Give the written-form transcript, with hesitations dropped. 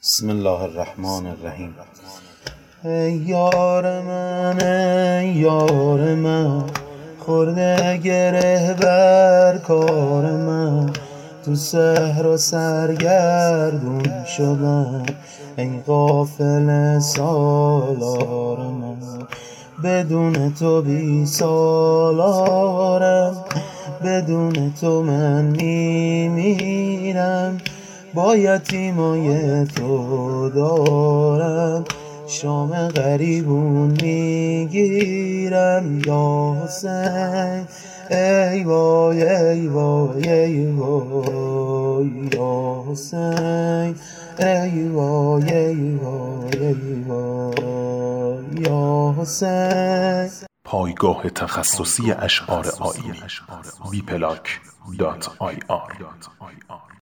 بسم الله الرحمن الرحیم. ای یار من، ای یار من، خورده گره بر کار من. تو صحرا سرگردون شدم، ای غافل سالار من. بدون تو بی سالارم، بدون تو من میمیرم. با یتیمای تو دارم شام غریبون میگیرم. یا حسین ای وای ای وای ای وای، یا حسین ای وای ای وای ای وای، یا حسین. پایگاه تخصصی اشعار آیینی bplank.ir